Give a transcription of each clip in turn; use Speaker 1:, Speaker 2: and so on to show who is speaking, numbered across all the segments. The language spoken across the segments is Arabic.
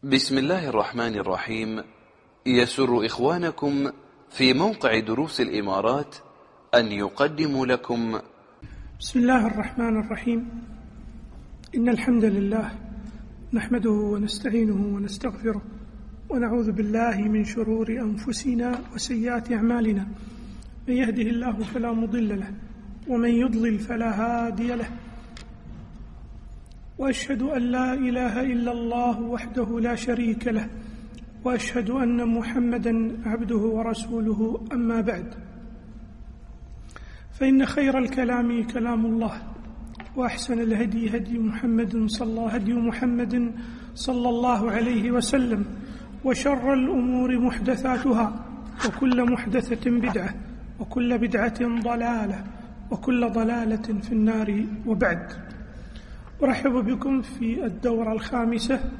Speaker 1: بسم الله الرحمن الرحيم. يسر إخوانكم في موقع دروس الإمارات أن يقدموا لكم
Speaker 2: بسم الله الرحمن الرحيم. إن الحمد لله نحمده ونستعينه ونستغفره ونعوذ بالله من شرور أنفسنا وسيئات أعمالنا. من يهده الله فلا مضل له ومن يضلل فلا هادي له، وأشهد أن لا إله إلا الله وحده لا شريك له، وأشهد أن محمدًا عبده ورسوله. أما بعد، فإن خير الكلام كلام الله، وأحسن الهدي هدي محمد صلى الله عليه وسلم، وشر الأمور محدثاتها، وكل محدثة بدعة، وكل بدعة ضلالة، وكل ضلالة في النار. وبعد، أرحب بكم في الدورة الخامسة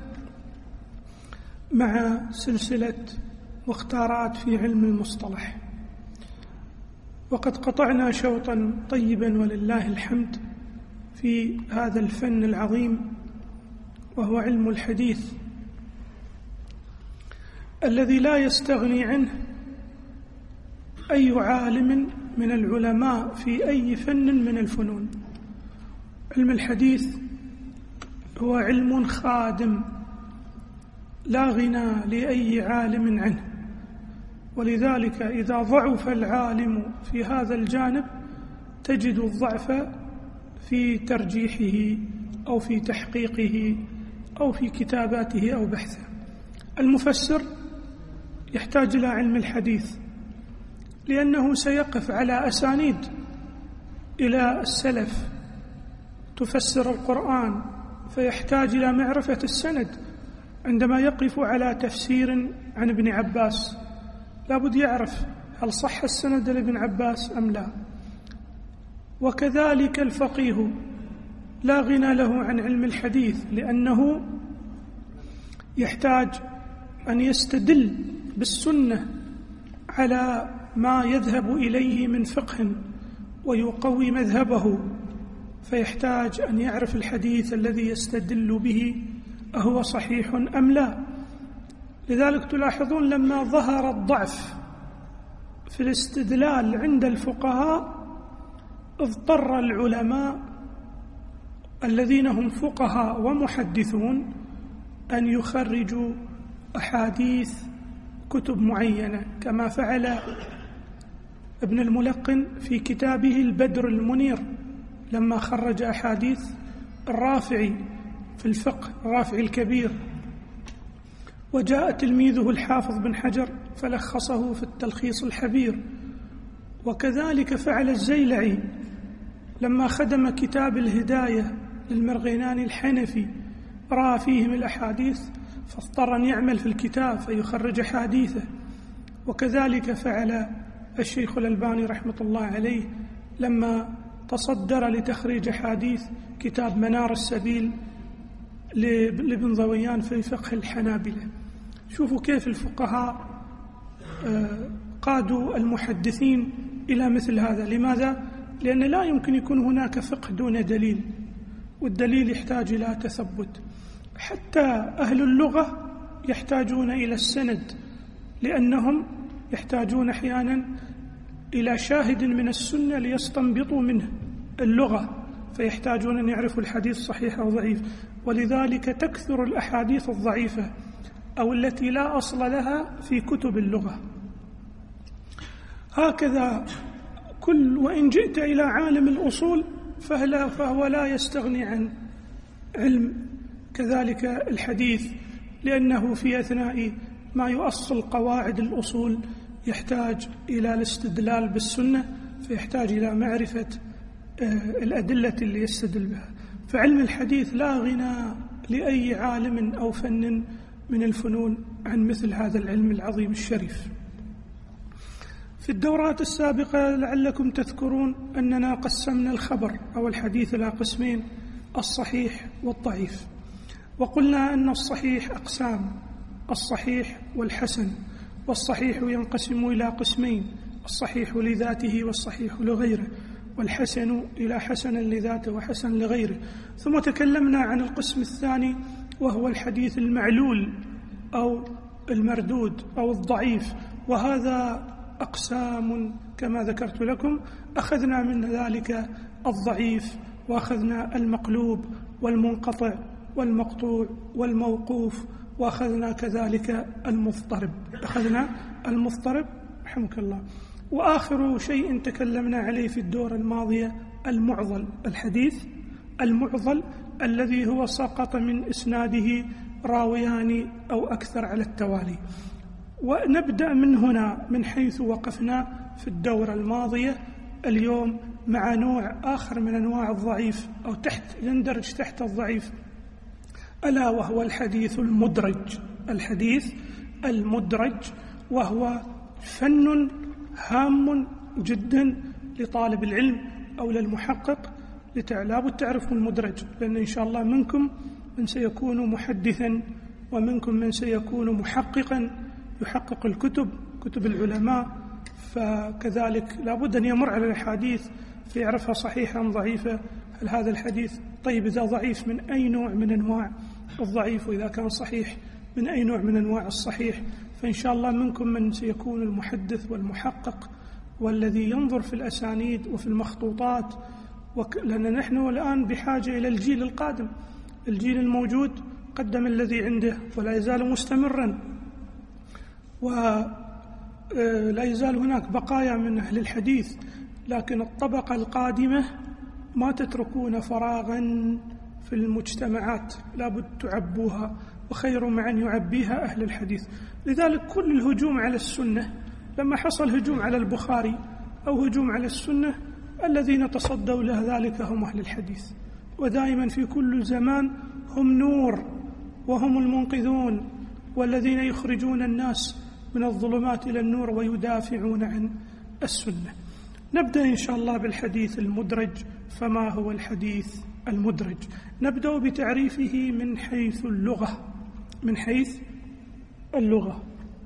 Speaker 2: مع سلسلة مختارات في علم المصطلح، وقد قطعنا شوطا طيبا ولله الحمد في هذا الفن العظيم، وهو علم الحديث الذي لا يستغني عنه أي عالم من العلماء في أي فن من الفنون. علم الحديث هو علم خادم لا غنى لأي عالم عنه، ولذلك إذا ضعف العالم في هذا الجانب تجد الضعف في ترجيحه أو في تحقيقه أو في كتاباته أو بحثه. المفسر يحتاج إلى علم الحديث لأنه سيقف على أسانيد إلى السلف تفسر القرآن، فيحتاج إلى معرفة السند. عندما يقف على تفسير عن ابن عباس لابد يعرف هل صح السند لابن عباس أم لا. وكذلك الفقيه لا غنى له عن علم الحديث، لأنه يحتاج أن يستدل بالسنة على ما يذهب إليه من فقه ويقوي مذهبه، فيحتاج أن يعرف الحديث الذي يستدل به أهو صحيح أم لا. لذلك تلاحظون لما ظهر الضعف في الاستدلال عند الفقهاء اضطر العلماء الذين هم فقهاء ومحدثون أن يخرجوا أحاديث كتب معينة، كما فعل ابن الملقن في كتابه البدر المنير لما خرج أحاديث الرافعي في الفقه، الرافعي الكبير، وجاء تلميذه الحافظ بن حجر فلخصه في التلخيص الحبير. وكذلك فعل الزيلعي لما خدم كتاب الهداية للمرغيناني الحنفي، رأى فيهم الأحاديث فاضطر أن يعمل في الكتاب فيخرج حديثه. وكذلك فعل الشيخ الألباني رحمة الله عليه لما تصدر لتخريج حديث كتاب منار السبيل لابن ضويان في فقه الحنابلة. شوفوا كيف الفقهاء قادوا المحدثين إلى مثل هذا. لماذا؟ لأن لا يمكن يكون هناك فقه دون دليل، والدليل يحتاج إلى تثبت. حتى أهل اللغة يحتاجون إلى السند، لأنهم يحتاجون أحيانا إلى شاهد من السنة ليستنبطوا منه اللغة، فيحتاجون أن يعرفوا الحديث صحيح أو ضعيف. ولذلك تكثر الأحاديث الضعيفة أو التي لا أصل لها في كتب اللغة. هكذا وإن جئت إلى عالم الأصول فهو لا يستغني عن علم كذلك الحديث، لأنه في أثناء ما يؤصل قواعد الأصول يحتاج إلى الاستدلال بالسنة، فيحتاج إلى معرفة الأدلة اللي يستدل بها. فعلم الحديث لا غنى لأي عالم أو فن من الفنون عن مثل هذا العلم العظيم الشريف. في الدورات السابقة لعلكم تذكرون أننا قسمنا الخبر أو الحديث إلى قسمين: الصحيح والضعيف. وقلنا أن الصحيح أقسام: الصحيح والحسن. والصحيح ينقسم إلى قسمين: الصحيح لذاته والصحيح لغيره، والحسن إلى حسن لذاته وحسن لغيره. ثم تكلمنا عن القسم الثاني وهو الحديث المعلول أو المردود أو الضعيف، وهذا أقسام كما ذكرت لكم. أخذنا من ذلك الضعيف، وأخذنا المقلوب والمنقطع والمقطوع والموقوف، وأخذنا كذلك المضطرب. أخذنا المضطرب رحمك الله. وآخر شيء تكلمنا عليه في الدورة الماضية المعضل، الحديث المعضل الذي هو سقط من إسناده راويان أو أكثر على التوالي. ونبدأ من هنا من حيث وقفنا في الدورة الماضية اليوم مع نوع آخر من أنواع الضعيف، أو يندرج تحت الضعيف، ألا وهو الحديث المدرج. الحديث المدرج وهو فن هام جدا لطالب العلم أو للمحقق، لابد تعرفوا المدرج، لأن إن شاء الله منكم من سيكون محدثا، ومنكم من سيكون محققا يحقق كتب العلماء، فكذلك لابد أن يمر على الحديث فيعرفها صحيحة أم ضعيفة. هل هذا الحديث طيب إذا ضعيف من أي نوع من أنواع الضعيف، وإذا كان صحيح من أي نوع من أنواع الصحيح. فإن شاء الله منكم من سيكون المحدث والمحقق والذي ينظر في الأسانيد وفي المخطوطات، لأن نحن الآن بحاجة إلى الجيل القادم. الجيل الموجود قدم الذي عنده ولا يزال مستمرا، ولا يزال هناك بقايا من أهل الحديث، لكن الطبقة القادمة ما تتركون فراغا في المجتمعات، لابد تعبوها، وخير من يعبيها أهل الحديث. لذلك كل الهجوم على السنة، لما حصل هجوم على البخاري أو هجوم على السنة، الذين تصدوا له ذلك هم أهل الحديث، ودائما في كل زمان هم نور وهم المنقذون، والذين يخرجون الناس من الظلمات إلى النور ويدافعون عن السنة. نبدأ إن شاء الله بالحديث المدرج. فما هو الحديث المدرج؟ نبدأ بتعريفه من حيث اللغة. من حيث اللغة،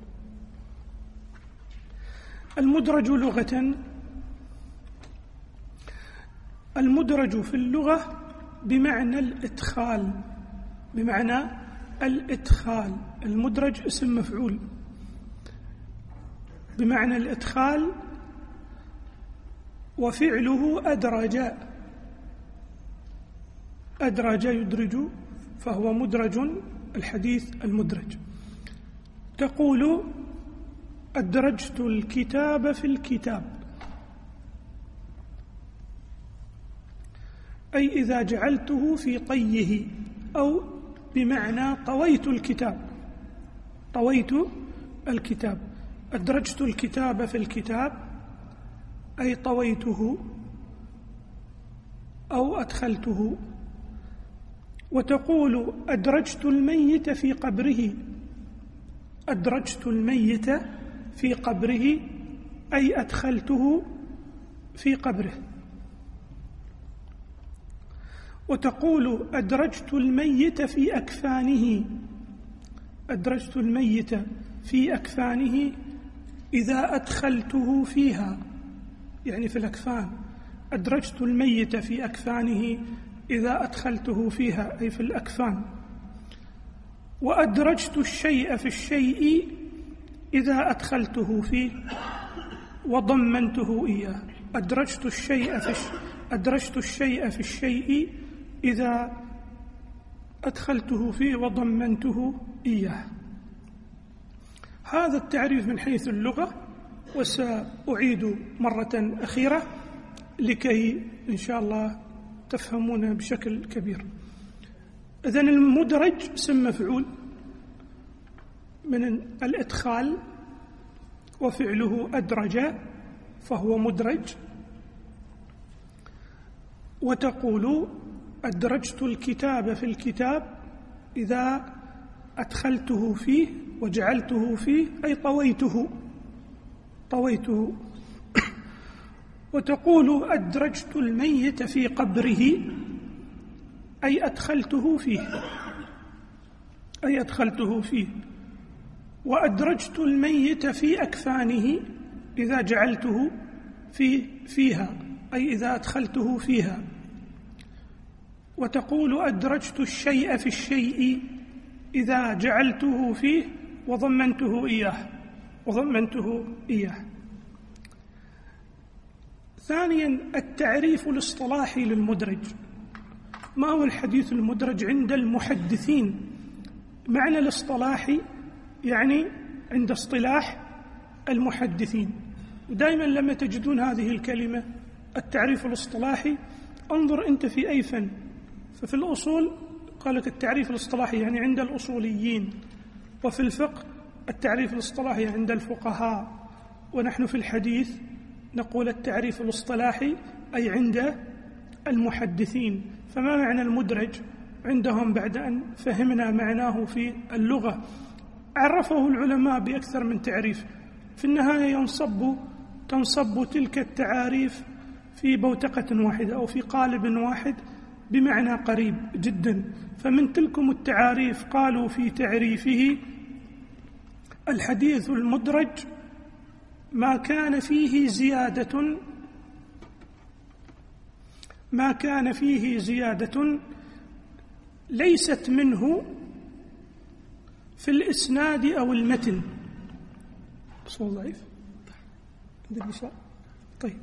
Speaker 2: المدرج لغة، المدرج في اللغة بمعنى الإدخال، بمعنى الإدخال. المدرج اسم مفعول بمعنى الإدخال، وفعله أدرج. أدرج يدرج، فهو مدرج، الحديث المدرج. تقول أدرجت الكتاب في الكتاب، أي إذا جعلته في طيه، أو بمعنى طويت الكتاب. طويت الكتاب. أدرجت الكتاب في الكتاب أي طويته أو أدخلته. وتقول أدرجت الميت في قبره. أدرجت الميت في قبره أي أدخلته في قبره. وتقول أدرجت الميت في أكفانه. أدرجت الميت في أكفانه إذا أدخلته فيها، يعني في الأكفان. أدرجت الميت في أكفانه إذا أدخلته فيها، أي في الأكفان. وأدرجت الشيء في الشيء إذا أدخلته فيه وضمنته إياه. أدرجت الشيء في الشيء إذا أدخلته فيه وضمنته إياه. هذا التعريف من حيث اللغة، وسأعيد مرة أخيرة لكي إن شاء الله تفهمون بشكل كبير. إذن المدرج اسم مفعول من الإدخال، وفعله أدرج، فهو مدرج. وتقول أدرجت الكتاب في الكتاب إذا أدخلته فيه وجعلته فيه، أي طويته. وتقول أدرجت الميت في قبره أي أدخلته فيه. وأدرجت الميت في أكفانه إذا جعلته فيها، أي إذا أدخلته فيها. وتقول أدرجت الشيء في الشيء إذا جعلته فيه وضمنته إياه. ثانيا التعريف الاصطلاحي للمدرج. ما هو الحديث المدرج عند المحدثين؟ معنى الاصطلاحي يعني عند اصطلاح المحدثين. ودائما لما تجدون هذه الكلمة التعريف الاصطلاحي انظر أنت في أي فن. ففي الأصول قال لك التعريف الاصطلاحي يعني عند الأصوليين، وفي الفقه التعريف الاصطلاحي عند الفقهاء، ونحن في الحديث نقول التعريف الاصطلاحي أي عند المحدثين. فما معنى المدرج عندهم بعد أن فهمنا معناه في اللغة؟ عرفه العلماء بأكثر من تعريف. في النهاية تنصب تلك التعاريف في بوتقة واحدة أو في قالب واحد بمعنى قريب جدا. فمن تلكم التعاريف قالوا في تعريفه: الحديث المدرج ما كان فيه زيادة ليست منه في الإسناد أو المتن. صوت ضعيف. طيب.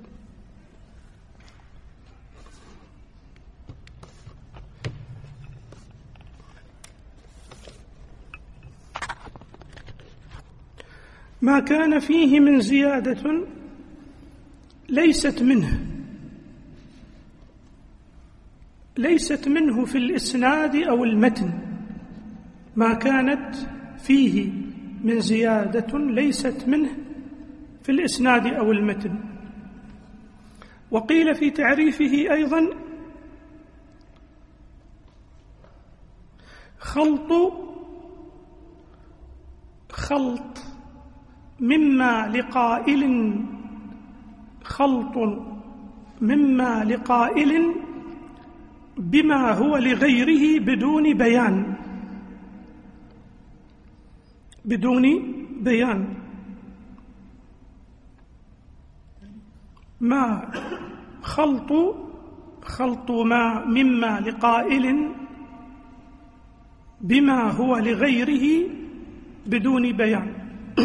Speaker 2: ما كان فيه من زيادة ليست منه في الإسناد أو المتن. ما كانت فيه من زيادة ليست منه في الإسناد أو المتن. وقيل في تعريفه أيضا: خلط مما لقائل بما هو لغيره بدون بيان. ما خلط ما مما لقائل بما هو لغيره بدون بيان.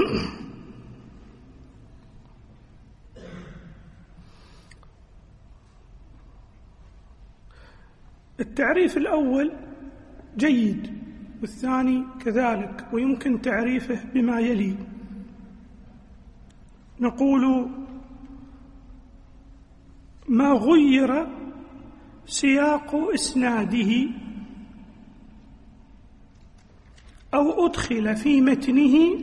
Speaker 2: التعريف الأول جيد والثاني كذلك، ويمكن تعريفه بما يلي. نقول: ما غير سياق إسناده أو أدخل في متنه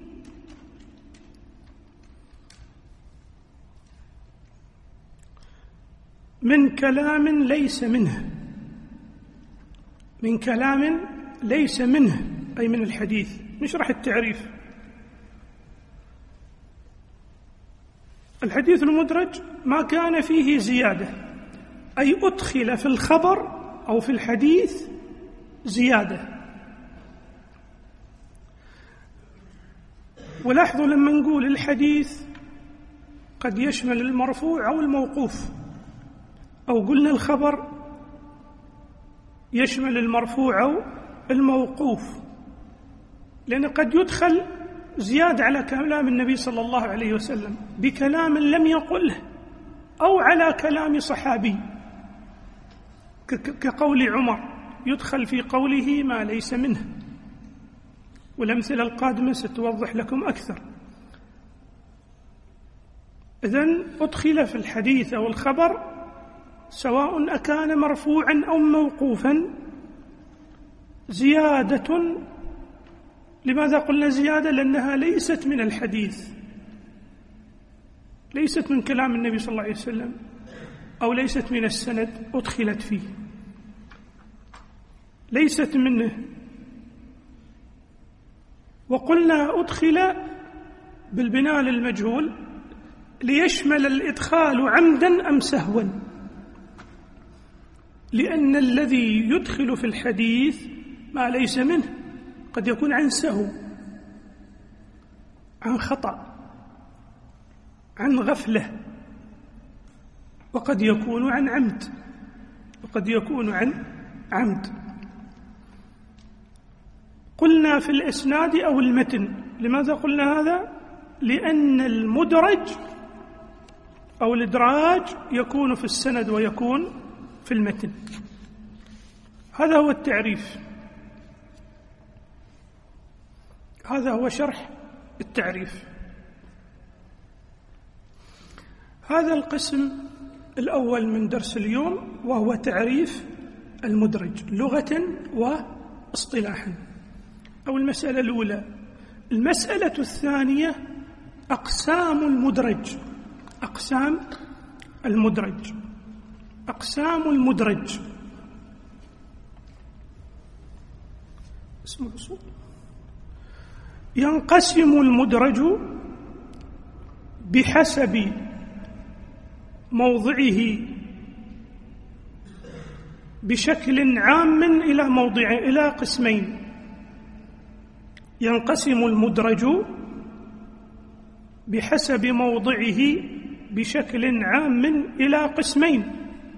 Speaker 2: من كلام ليس منه أي من الحديث. نشرح التعريف. الحديث المدرج ما كان فيه زيادة، أي أدخل في الخبر أو في الحديث زيادة. ولاحظوا لما نقول الحديث قد يشمل المرفوع أو الموقوف، أو قلنا الخبر يشمل المرفوع أو الموقوف، لأن قد يدخل زيادة على كلام النبي صلى الله عليه وسلم بكلام لم يقله، أو على كلام صحابي كقول عمر يدخل في قوله ما ليس منه. والأمثلة القادمة ستوضح لكم أكثر. إذن أدخل في الحديث أو الخبر سواء أكان مرفوعا أو موقوفا زيادة. لماذا قلنا زيادة؟ لأنها ليست من الحديث، ليست من كلام النبي صلى الله عليه وسلم، أو ليست من السند أدخلت فيه، ليست منه. وقلنا أدخل بالبناء للمجهول ليشمل الإدخال عمدا أم سهوا، لأن الذي يدخل في الحديث ما ليس منه قد يكون عن سهو، عن خطأ، عن غفلة، وقد يكون عن عمد، قلنا في الإسناد أو المتن. لماذا قلنا هذا؟ لأن المدرج أو الإدراج يكون في السند ويكون في المتن. هذا هو التعريف، هذا هو شرح التعريف. هذا القسم الأول من درس اليوم، وهو تعريف المدرج لغة واصطلاحا، أو المسألة الأولى. المسألة الثانية أقسام المدرج. أقسام المدرج. أقسام المدرج اسم الأصول. ينقسم المدرج بحسب موضعه بشكل عام إلى قسمين. ينقسم المدرج بحسب موضعه بشكل عام إلى قسمين.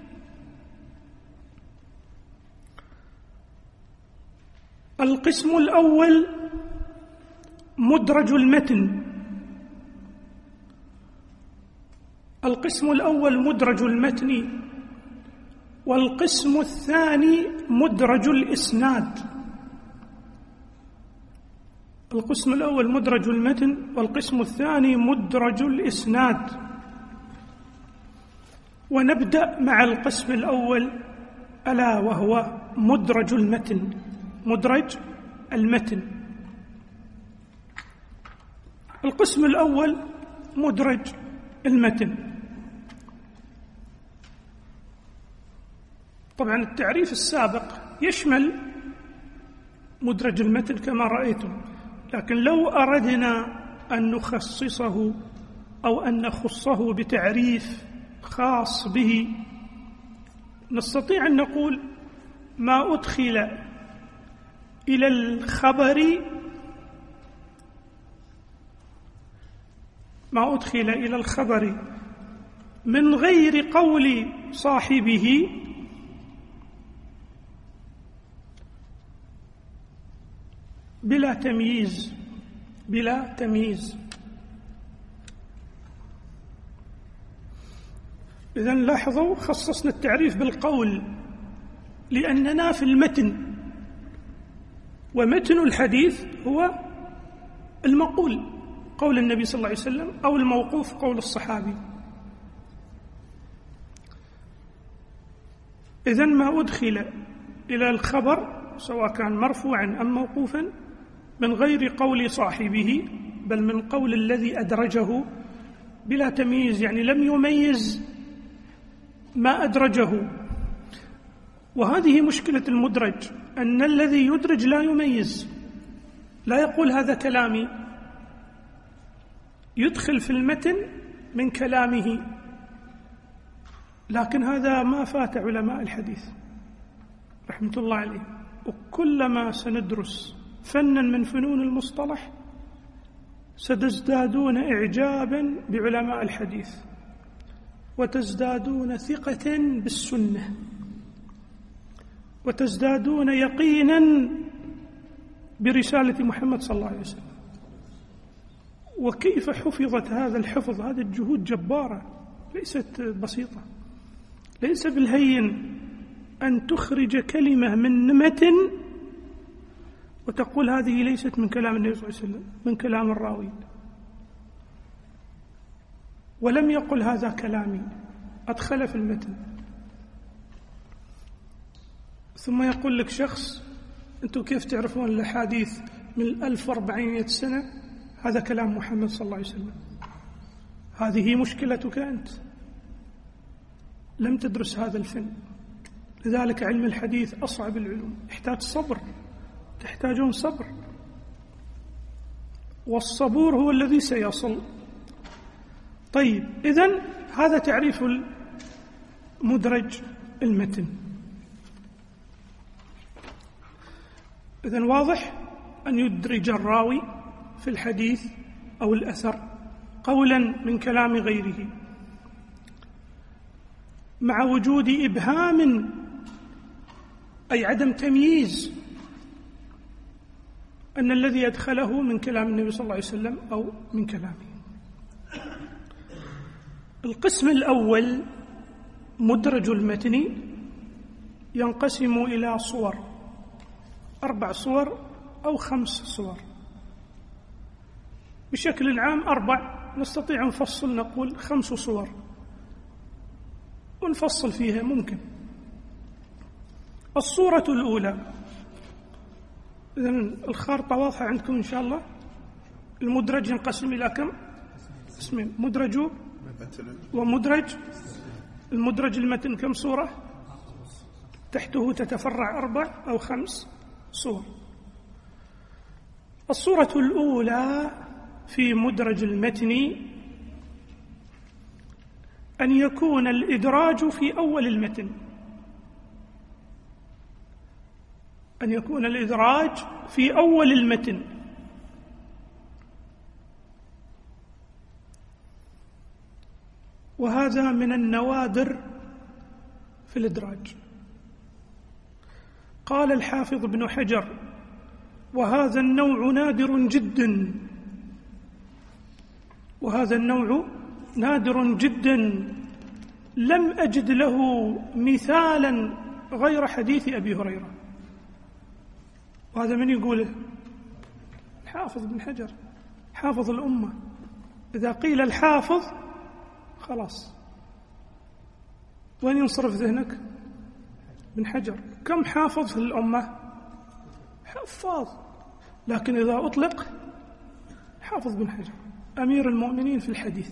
Speaker 2: القسم الأول مدرج المتن. القسم الأول مدرج المتن، والقسم الثاني مدرج الإسناد. القسم الأول مدرج المتن، والقسم الثاني مدرج الإسناد. ونبدأ مع القسم الأول، ألا وهو مدرج المتن. مدرج المتن. القسم الأول مدرج المتن. طبعا التعريف السابق يشمل مدرج المتن كما رأيتم، لكن لو أردنا أن نخصصه أو أن نخصه بتعريف خاص به، نستطيع أن نقول ما أدخل إلى الخبر من غير قول صاحبه بلا تمييز. إذن لاحظوا خصصنا التعريف بالقول، لأننا في المتن، ومتن الحديث هو المقول، قول النبي صلى الله عليه وسلم، أو الموقوف، قول الصحابي. إذن ما أدخل إلى الخبر سواء كان مرفوعا أم موقوفا من غير قول صاحبه، بل من قول الذي أدرجه بلا تمييز، يعني لم يميز ما أدرجه. وهذه مشكلة المدرج، أن الذي يدرج لا يميز، لا يقول هذا كلامي، يدخل في المتن من كلامه. لكن هذا ما فات علماء الحديث رحمة الله عليه. وكلما سندرس فنا من فنون المصطلح ستزدادون إعجابا بعلماء الحديث، وتزدادون ثقة بالسنة، وتزدادون يقينا برسالة محمد صلى الله عليه وسلم. وكيف حفظت هذا الحفظ؟ هذه الجهود جبارة، ليست بسيطة. ليس بالهين أن تخرج كلمة من متن وتقول هذه ليست من كلام النبي صلى الله عليه وسلم، من كلام الراوي، ولم يقل هذا كلامي، أدخل في المتن. ثم يقول لك شخص: أنتم كيف تعرفون الأحاديث من 1400 سنة؟ هذا كلام محمد صلى الله عليه وسلم. هذه مشكلتك أنت، لم تدرس هذا الفن. لذلك علم الحديث أصعب العلوم، يحتاج صبر، تحتاجون صبر، والصبور هو الذي سيصل. طيب، إذن هذا تعريف المدرج المتن. إذن واضح أن يدرج الراوي في الحديث أو الأثر قولا من كلام غيره مع وجود إبهام، أي عدم تمييز، أن الذي أدخله من كلام النبي صلى الله عليه وسلم أو من كلامه. القسم الأول مدرج المتن ينقسم إلى صور، 4 صور أو 5 صور، بشكل عام 4، نستطيع نفصل نقول 5 صور ونفصل فيها ممكن. الصورة الأولى، إذن الخارطة واضحة عندكم إن شاء الله. المدرج ينقسم إلى كم قسمين؟ مدرج ومدرج. المدرج المتن كم صورة؟ تحته تتفرع 4 أو 5 صور. الصورة الأولى في مدرج المتن أن يكون الإدراج في أول المتن، أن يكون الإدراج في أول المتن، وهذا من النوادر في الإدراج. قال الحافظ ابن حجر: وهذا النوع نادر جدا، وهذا النوع نادر جدا، لم أجد له مثالا غير حديث أبي هريرة. وهذا من يقوله؟ الحافظ ابن حجر، حافظ الأمة. إذا قيل الحافظ خلاص، وين ينصرف ذهنك؟ ابن حجر. كم حافظ في الأمة؟ حفاظ، لكن إذا أطلق حافظ ابن حجر أمير المؤمنين في الحديث،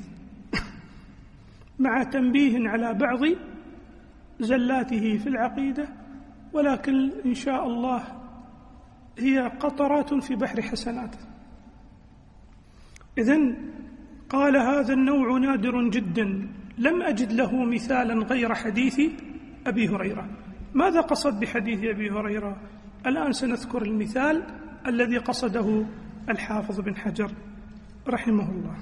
Speaker 2: مع تنبيه على بعض زلاته في العقيدة، ولكن إن شاء الله هي قطرات في بحر حسناته. إذن قال: هذا النوع نادر جدا، لم أجد له مثالا غير حديث أبي هريرة. ماذا قصد بحديث أبي هريرة؟ الآن سنذكر المثال الذي قصده الحافظ بن حجر رحمه الله.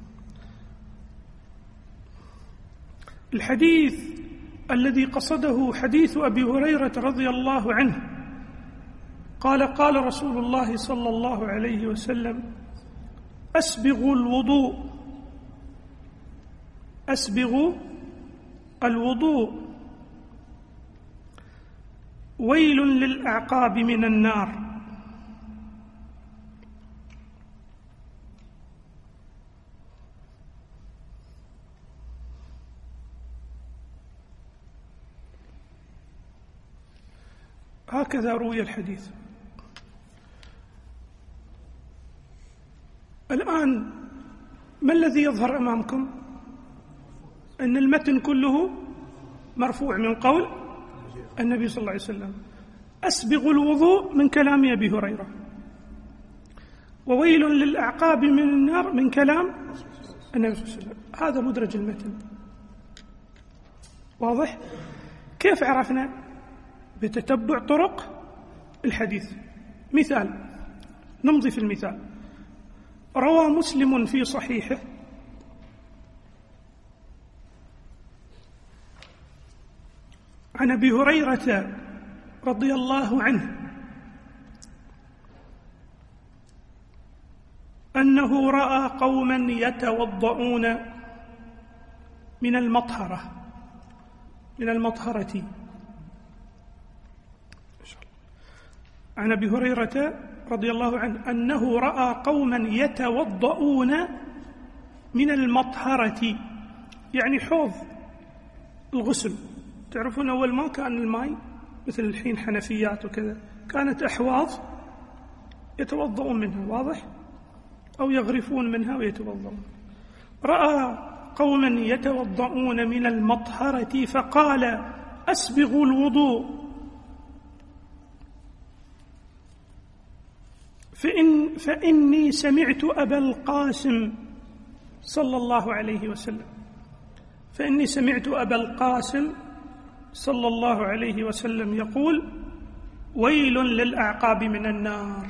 Speaker 2: الحديث الذي قصده حديث أبي هريرة رضي الله عنه، قال: قال رسول الله صلى الله عليه وسلم: أسبغوا الوضوء، أسبغوا الوضوء، ويل للأعقاب من النار. هكذا روي الحديث. الآن ما الذي يظهر أمامكم؟ أن المتن كله مرفوع من قول النبي صلى الله عليه وسلم. أسبغ الوضوء من كلام أبي هريرة، وويل للأعقاب من النار من كلام النبي صلى الله عليه وسلم. هذا مدرج المتن، واضح؟ كيف عرفنا؟ بتتبع طرق الحديث. مثال، نمضي في المثال. روى مسلم في صحيحه عن أبي هريرة رضي الله عنه أنه رأى قوما يتوضؤون من المطهرة، من المطهرة. عن أبي هريرة رضي الله عنه أنه رأى قوما يتوضؤون من المطهرة، يعني حوض الغسل. تعرفون أول ما كان الماء مثل الحين حنفيات وكذا، كانت أحواض يتوضؤون منها، واضح؟ أو يغرفون منها ويتوضؤون. رأى قوما يتوضؤون من المطهرة فقال: أسبغوا الوضوء، فإني سمعت أبا القاسم صلى الله عليه وسلم، فإني سمعت أبا القاسم صلى الله عليه وسلم يقول: ويل للأعقاب من النار.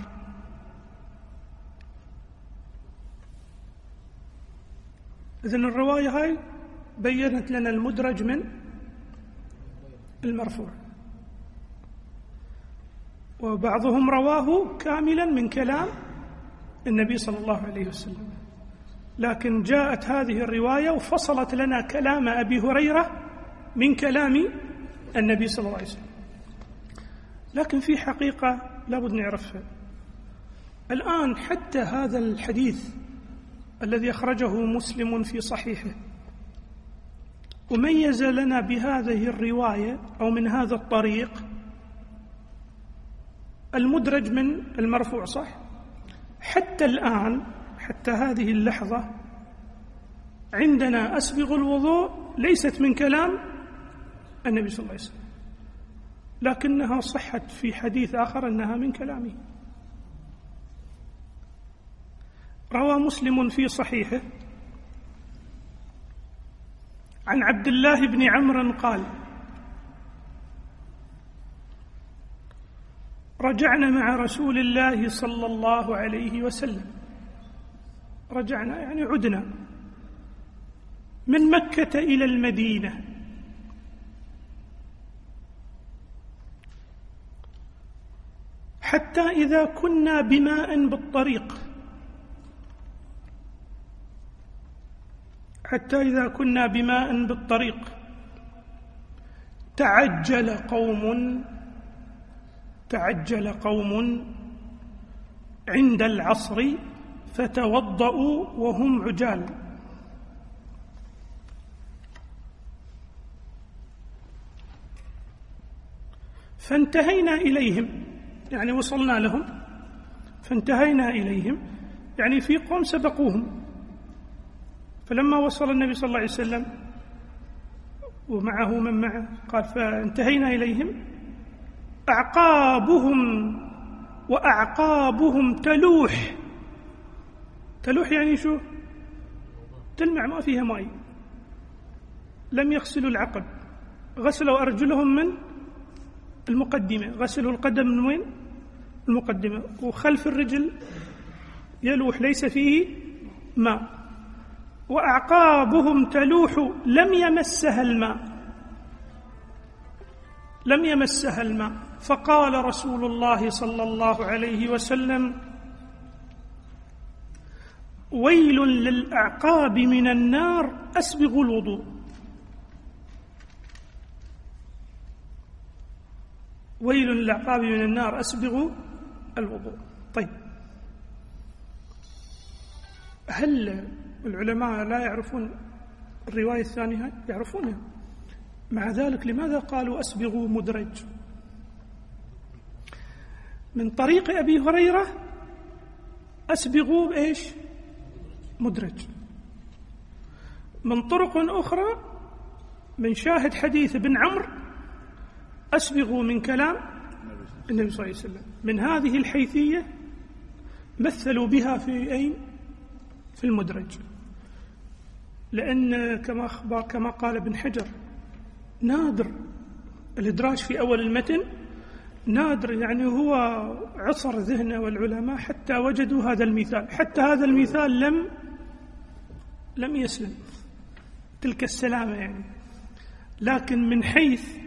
Speaker 2: إذن الرواية هاي بيّنت لنا المدرج من المرفوع، وبعضهم رواه كاملا من كلام النبي صلى الله عليه وسلم، لكن جاءت هذه الرواية وفصلت لنا كلام أبي هريرة من كلام النبي صلى الله عليه وسلم. لكن في حقيقة لابد نعرفها الآن. حتى هذا الحديث الذي أخرجه مسلم في صحيحه وميز لنا بهذه الرواية أو من هذا الطريق المدرج من المرفوع، صح؟ حتى الآن، حتى هذه اللحظة، عندنا أسبغ الوضوء ليست من كلام النبي صلى الله عليه وسلم، لكنها صحت في حديث آخر أنها من كلامه. روى مسلم في صحيحه عن عبد الله بن عمرو قال: رجعنا مع رسول الله صلى الله عليه وسلم، رجعنا يعني عدنا من مكة إلى المدينة، حتى إذا كنا بماء بالطريق، حتى إذا كنا بماء بالطريق تعجل قوم عند العصر فتوضأوا وهم عجال، فانتهينا إليهم، يعني وصلنا لهم، فانتهينا إليهم يعني في قوم سبقوهم. فلما وصل النبي صلى الله عليه وسلم ومعه من معه قال: فانتهينا إليهم وأعقابهم تلوح يعني شو؟ تلمع، ما فيها ماء، لم يغسلوا العقب، غسلوا أرجلهم من المقدمة، غسلوا القدم من وين؟ المقدمة، وخلف الرجل يلوح ليس فيه ماء، وأعقابهم تلوح لم يمسها الماء. فقال رسول الله صلى الله عليه وسلم: ويل للأعقاب من النار أسبغوا الوضوء. ويل للأعقاب من النار أسبغوا الوضوء. طيب، هل العلماء لا يعرفون الرواية الثانية؟ يعرفونها، مع ذلك لماذا قالوا أسبغوا مدرج؟ من طريق أبي هريرة أسبغوا إيش؟ مدرج. من طرق أخرى من شاهد حديث ابن عمرو أسبغوا من كلام النبي صلى الله عليه وسلم. من هذه الحيثية مثلوا بها في أين؟ في المدرج، لأن كما قال ابن حجر نادر الإدراج في أول المتن، نادر، يعني هو عصر ذهنه والعلماء حتى وجدوا هذا المثال، حتى هذا المثال لم يسلم تلك السلامة يعني. لكن من حيث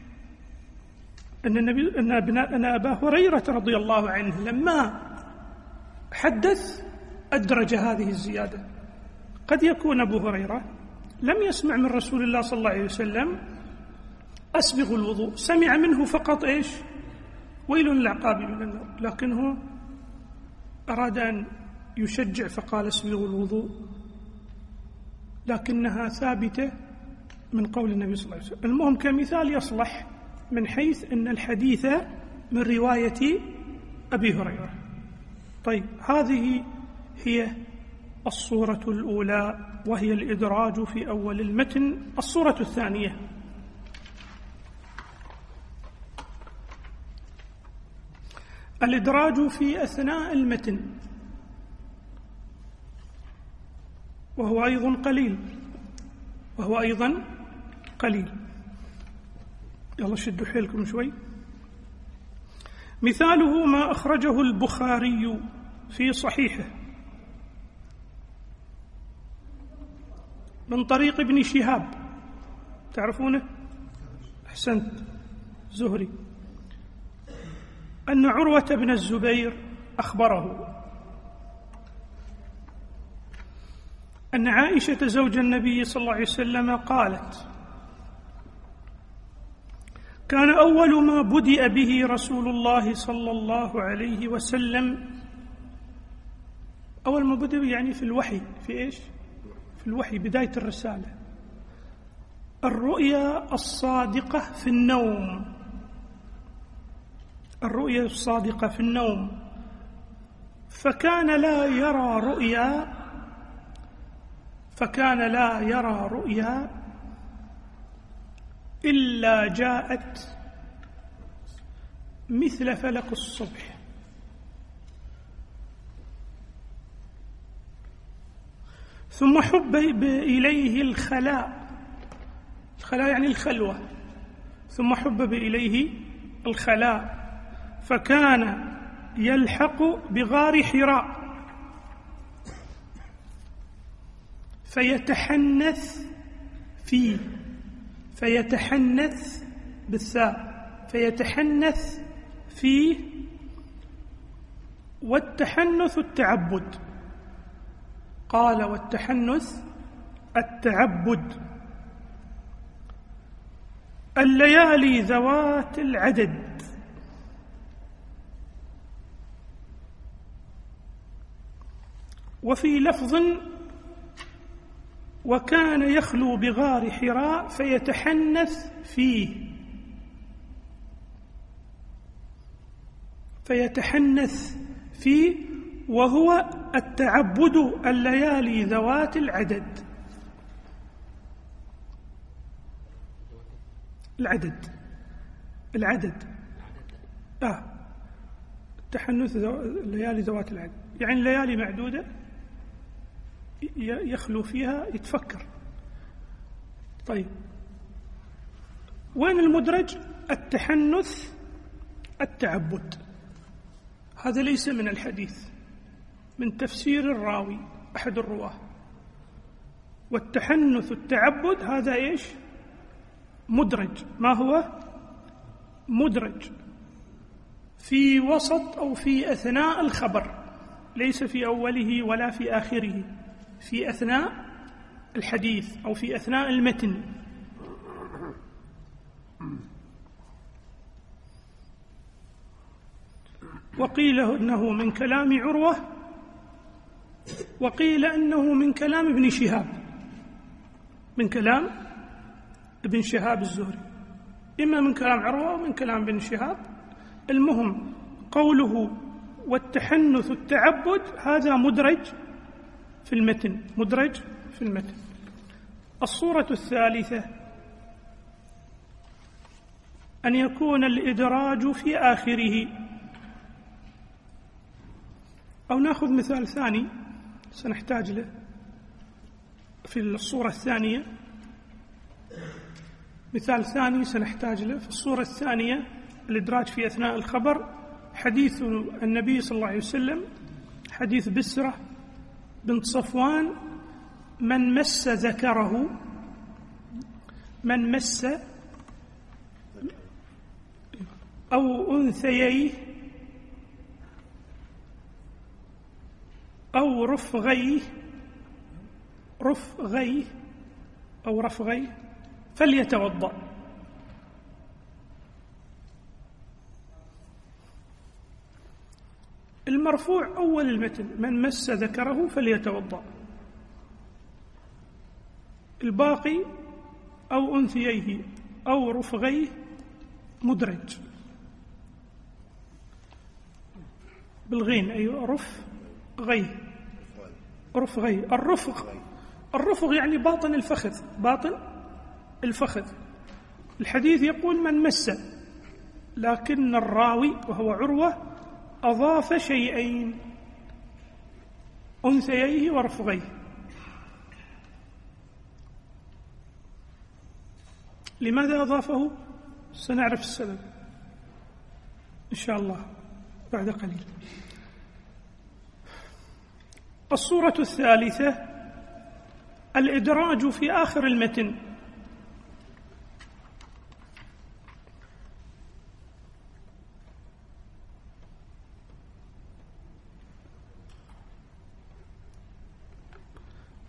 Speaker 2: أن أبا هريرة رضي الله عنه لما حدث أدرج هذه الزيادة. قد يكون أبو هريرة لم يسمع من رسول الله صلى الله عليه وسلم أسبغ الوضوء، سمع منه فقط إيش؟ ويل للعقاب من النار، لكنه أراد أن يشجع فقال أسبغ الوضوء، لكنها ثابتة من قول النبي صلى الله عليه وسلم. المهم كمثال يصلح من حيث أن الحديث من رواية أبي هريرة. طيب، هذه هي الصورة الأولى وهي الإدراج في أول المتن. الصورة الثانية الإدراج في أثناء المتن، وهو أيضا قليل. يلا شدوا حيلكم شوي. مثاله ما أخرجه البخاري في صحيحه من طريق ابن شهاب، تعرفونه؟ أحسنت، زهري، أن عروة بن الزبير أخبره أن عائشة زوج النبي صلى الله عليه وسلم قالت: كان أول ما بدأ به رسول الله صلى الله عليه وسلم، أول ما بدأ يعني في الوحي، في إيش؟ في الوحي، بداية الرسالة، الرؤيا الصادقة في النوم، الرؤيا الصادقة في النوم، فكان لا يرى رؤيا إلا جاءت مثل فلق الصبح، ثم حبب إليه الخلاء يعني الخلوة، ثم حبب إليه الخلاء فكان يلحق بغار حراء فيتحنث بالثاء، فيتحنث فيه، والتحنث التعبد، قال: والتحنث التعبد، الليالي ذوات العدد، وفي لفظ: وكان يخلو بغار حراء فيتحنث فيه، وهو التعبد، الليالي ذوات العدد. العدد التحنث الليالي ذوات العدد، يعني الليالي معدودة يخلو فيها يتفكر. طيب، وين المدرج؟ التحنث التعبد، هذا ليس من الحديث، من تفسير الراوي أحد الرواه. والتحنث التعبد هذا إيش؟ مدرج. ما هو؟ مدرج في وسط أو في أثناء الخبر، ليس في أوله ولا في آخره، في أثناء الحديث أو في أثناء المتن. وقيل إنه من كلام عروة، وقيل إنه من كلام ابن شهاب، من كلام ابن شهاب الزهري، إما من كلام عروة أو من كلام ابن شهاب. المهم قوله والتحنث التعبد هذا مدرج في المتن، مدرج في المتن. الصورة الثالثة أن يكون الإدراج في آخره، أو نأخذ مثال ثاني سنحتاج له في الصورة الثانية، مثال ثاني سنحتاج له في الصورة الثانية، الإدراج في أثناء الخبر. حديث النبي صلى الله عليه وسلم، حديث بسرة بنت صفوان: من مس ذكره، من مس أو أنثييه أو رفغيه أو رفغيه فليتوضأ. المرفوع أول المتن: من مس ذكره فليتوضأ. الباقي: أو أنثييه أو رفغيه، مدرج بالغين، أيوة، رفغيه. الرفغ يعني باطن الفخذ. الحديث يقول من مس، لكن الراوي وهو عروة أضاف شيئين: أنثييه ورفغيه. لماذا أضافه؟ سنعرف السبب إن شاء الله بعد قليل. الصورة الثالثة الإدراج في آخر المتن.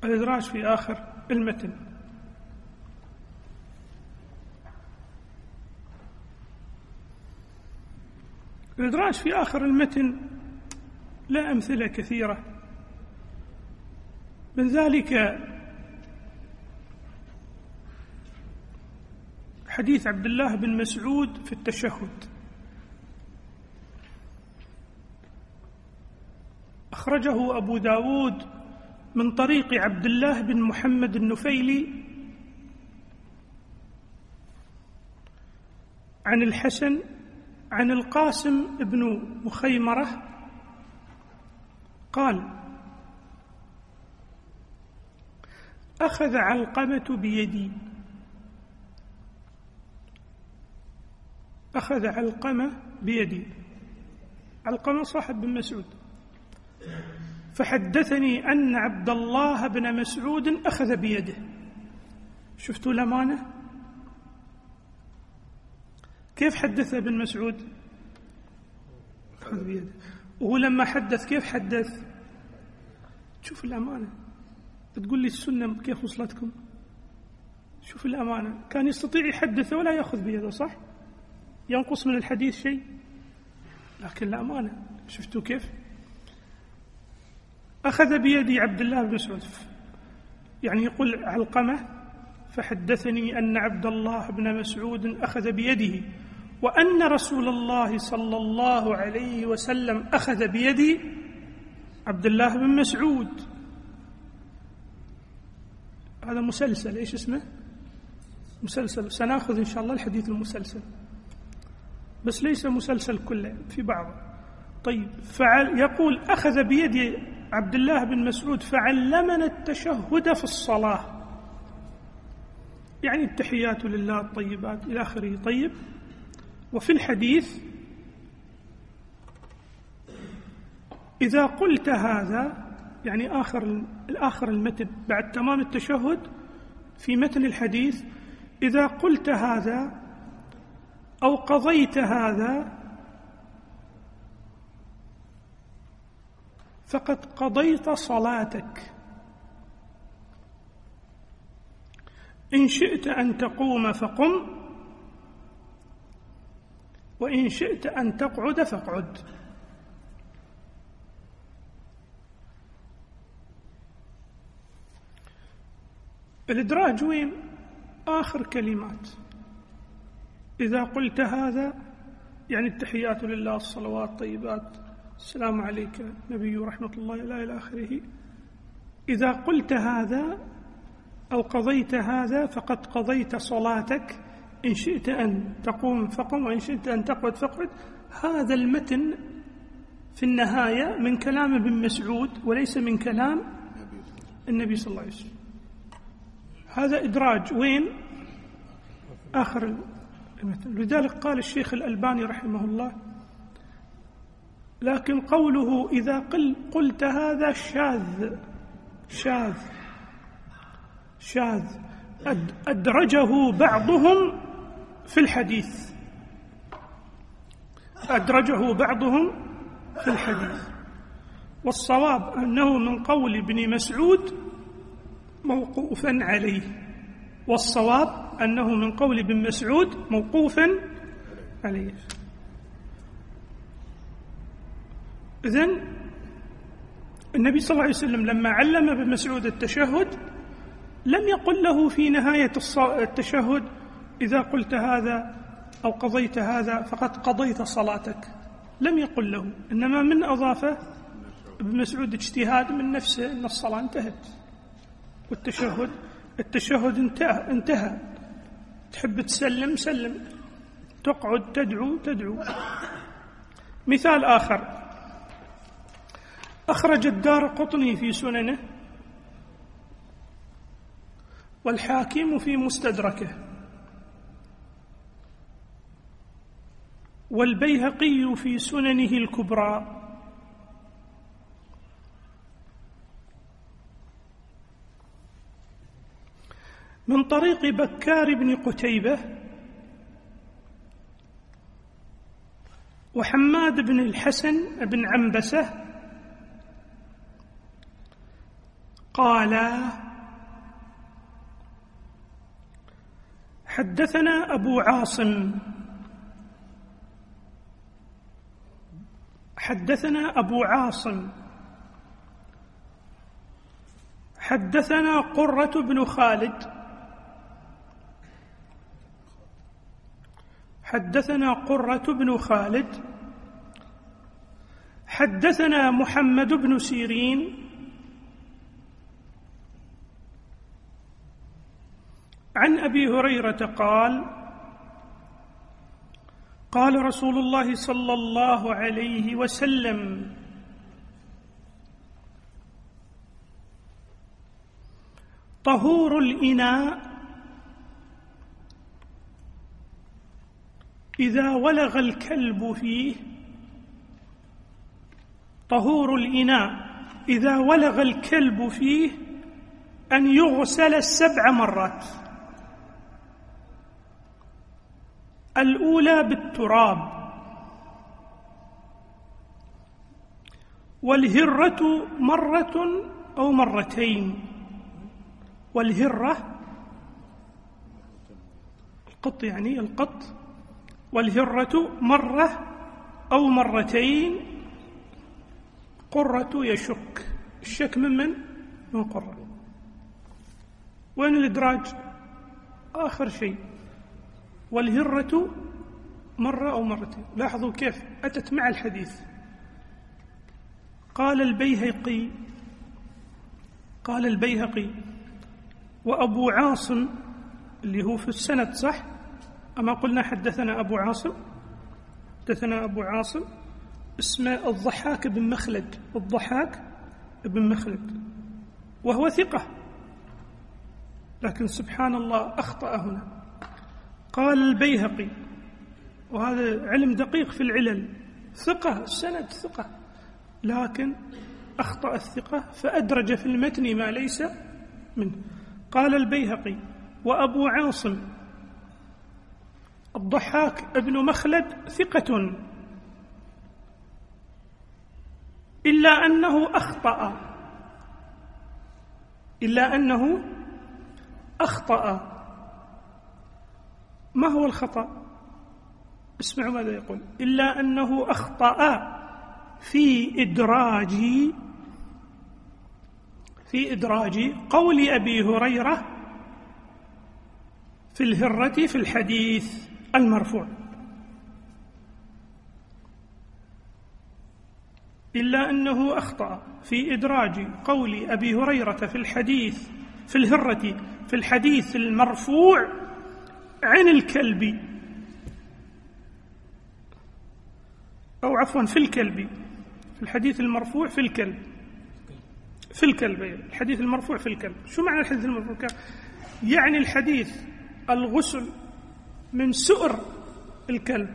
Speaker 2: الإدراج في آخر المتن. الإدراج في آخر المتن لا أمثلة كثيرة، من ذلك حديث عبد الله بن مسعود في التشهد، أخرجه أبو داود من طريق عبد الله بن محمد النفيلي عن الحسن عن القاسم بن مخيمرة قال: أخذ علقمة بيدي، أخذ علقمة بيدي، علقمة صاحب بن مسعود، فحدثني أن عبد الله بن مسعود أخذ بيده. شفتوا الأمانة؟ كيف حدث ابن مسعود؟ أخذ بيده. وهو لما حدث كيف حدث؟ شوف الأمانة. تقول لي السنة كيف وصلتكم؟ شوف الأمانة، كان يستطيع يحدث ولا يأخذ بيده، صح؟ ينقص من الحديث شيء، لكن الأمانة شفتوا كيف؟ أخذ بيدي عبد الله بن مسعود، يعني يقول علقمة: فحدثني أن عبد الله بن مسعود أخذ بيده وأن رسول الله صلى الله عليه وسلم أخذ بيد عبد الله بن مسعود. هذا مسلسل، إيش اسمه؟ مسلسل. سنأخذ إن شاء الله الحديث المسلسل، بس ليس مسلسل كله، في بعض. طيب، يقول: أخذ بيد عبد الله بن مسعود فعلمنا التشهد في الصلاة، يعني التحيات لله الطيبات إلى آخره. طيب، وفي الحديث: إذا قلت هذا، يعني آخر المتن بعد تمام التشهد في متن الحديث: إذا قلت هذا أو قضيت هذا فقد قضيت صلاتك، إن شئت أن تقوم فقم، وإن شئت أن تقعد فاقعد. الإدراج وين؟ آخر كلمات. إذا قلت هذا، يعني التحيات لله الصلوات الطيبات السلام عليك نبي رحمة الله إلى آخره. إذا قلت هذا أو قضيت هذا فقد قضيت صلاتك، إن شئت أن تقوم فقم، وإن شئت أن تقعد فاقعد. هذا المتن في النهاية من كلام ابن مسعود وليس من كلام النبي صلى الله عليه وسلم. هذا إدراج وين؟ آخر المتن. لذلك قال الشيخ الألباني رحمه الله: لكن قوله إذا قلت هذا شاذ أدرجه بعضهم في الحديث، أدرجه بعضهم في الحديث، والصواب أنه من قول ابن مسعود موقوفا عليه، والصواب أنه من قول ابن مسعود موقوفا عليه. إذن النبي صلى الله عليه وسلم لما علم ابن مسعود التشهد لم يقل له في نهاية التشهد: إذا قلت هذا أو قضيت هذا فقد قضيت صلاتك، لم يقل له، إنما من أضافه ابن مسعود اجتهاد من نفسه أن الصلاة انتهت والتشهد انتهى. تحب تسلم سلم، تقعد تدعو. مثال آخر: أخرج الدارقطني في سننه والحاكم في مستدركه والبيهقي في سننه الكبرى من طريق بكار بن قتيبة وحماد بن الحسن بن عنبسة قال: حدثنا أبو عاصم حدثنا قرة بن خالد حدثنا محمد بن سيرين عن أبي هريرة قال: قال رسول الله صلى الله عليه وسلم: طهور الإناء إذا ولغ الكلب فيه، طهور الإناء إذا ولغ الكلب فيه أن يغسل 7 مرات. الأولى بالتراب، والهرة مرة أو مرتين. والهرة القط، يعني القط. والهرة مرة أو مرتين. قرة يشك، الشك من قرة. وين الإدراج؟ آخر شيء. والهرة مرة أو مرتين. لاحظوا كيف أتت مع الحديث. قال البيهقي وأبو عاصم اللي هو في السند، صح؟ أما قلنا حدثنا أبو عاصم اسمه الضحاك بن مخلد، وهو ثقة، لكن سبحان الله أخطأ هنا. قال البيهقي، وهذا علم دقيق في العلل، ثقة، السند ثقة، لكن أخطأ الثقة فأدرج في المتن ما ليس منه. قال البيهقي وأبو عاصم الضحاك بن مخلد ثقة، إلا أنه أخطأ. ما هو الخطأ؟ اسمعوا ماذا يقول: إلا أنه أخطأ في إدراج قول أبي هريرة في الهرة في الحديث المرفوع. إلا أنه أخطأ في إدراج قول أبي هريرة في الهرة في الحديث المرفوع عن الكلب، أو عفوا في الكلب، في الحديث المرفوع في الكلب، الحديث المرفوع في الكلب. شو معنى الحديث المرفوع؟ يعني الحديث الغسل من سؤر الكلب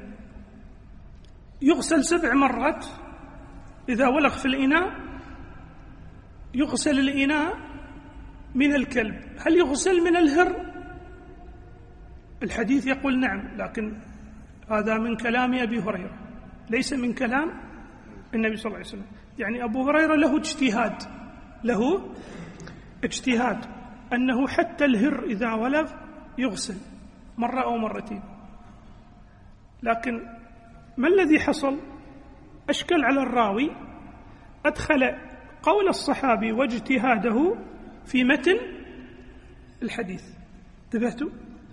Speaker 2: يغسل 7 مرات إذا ولغ في الإناء، يغسل الإناء من الكلب. هل يغسل من الهر؟ الحديث يقول نعم، لكن هذا من كلام أبي هريرة، ليس من كلام النبي صلى الله عليه وسلم. يعني أبو هريرة له اجتهاد أنه حتى الهر إذا ولغ يغسل مرة أو مرتين، لكن ما الذي حصل؟ أشكل على الراوي، أدخل قول الصحابي واجتهاده في متن الحديث. انتبهتوا؟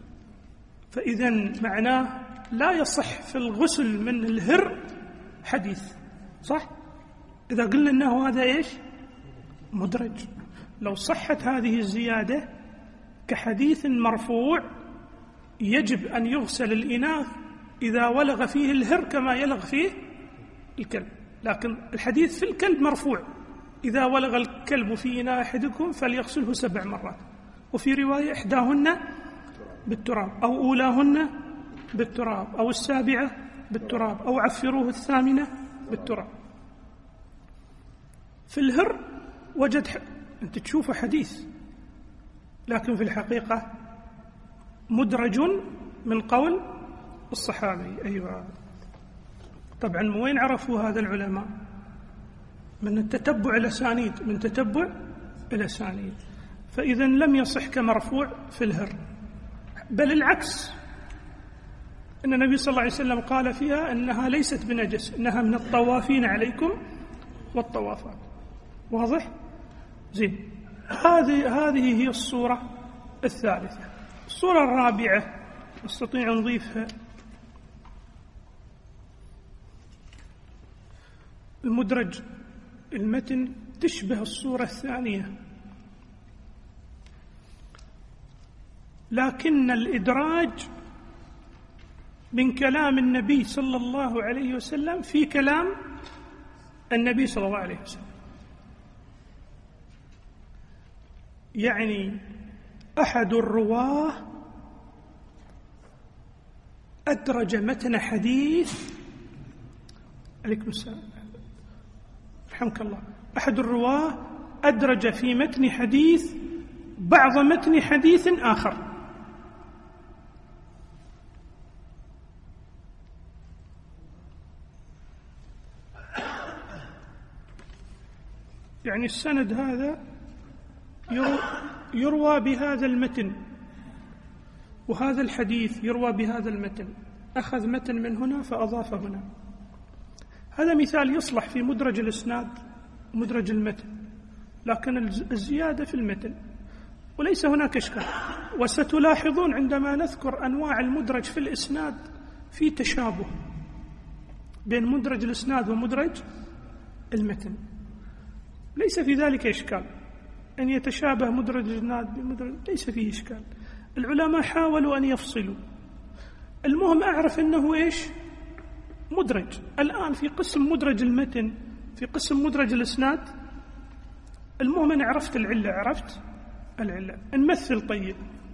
Speaker 2: فإذن معناه لا يصح في الغسل من الهر حديث، صح؟ إذا قلنا أنه هذا إيش؟ مدرج. لو صحت هذه الزيادة كحديث مرفوع يجب أن يغسل الإناء إذا ولغ فيه الهر كما يلغ فيه الكلب، لكن الحديث في الكلب مرفوع: إذا ولغ الكلب في إناء أحدكم فليغسله 7 مرات. وفي رواية: إحداهن بالتراب، أو أولاهن بالتراب، أو السابعة بالتراب، أو عفروه 8 بالتراب. في الهر وجد أنت تشوفه حديث، لكن في الحقيقة مدرج من قول الصحابي. أيوة، طبعا من وين عرفوا هذا العلماء؟ من التتبع الأسانيد، من تتبع الأسانيد، فإذا لم يصح كمرفوع في الهر، بل العكس، أن النبي صلى الله عليه وسلم قال فيها أنها ليست بنجس، إنها من الطوافين عليكم والطوافات. واضح؟ زين. هذه هي الصورة الثالثة. الصورة الرابعة نستطيع نضيفها المدرج المتن تشبه الصورة الثانية، لكن الإدراج من كلام النبي صلى الله عليه وسلم في كلام النبي صلى الله عليه وسلم. يعني أحد الرواه أدرج متن حديث، عليكم السلام رحمك الله، أحد الرواه أدرج في متن حديث بعض متن حديث آخر، يعني السند هذا يروى بهذا المتن، وهذا الحديث يروى بهذا المتن، أخذ متن من هنا فأضاف هنا. هذا مثال يصلح في مدرج الإسناد ومدرج المتن، لكن الزيادة في المتن، وليس هناك إشكال. وستلاحظون عندما نذكر أنواع المدرج في الإسناد في تشابه بين مدرج الإسناد ومدرج المتن، ليس في ذلك إشكال أن يتشابه مدرج الإسناد بمدرج، ليس فيه إشكال. العلماء حاولوا أن يفصلوا، المهم أعرف أنه إيش مدرج. الآن في قسم مدرج المتن، في قسم مدرج الإسناد، المهم أن عرفت العلة، عرفت العلة. نمثل. طيب،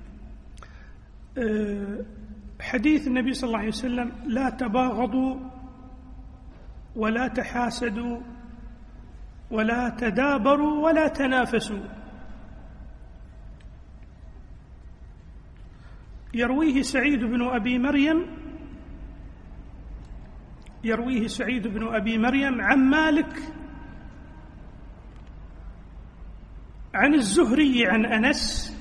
Speaker 2: حديث النبي صلى الله عليه وسلم: لا تباغضوا ولا تحاسدوا ولا تدابروا ولا تنافسوا، يرويه سعيد بن أبي مريم عن مالك عن الزهري عن أنس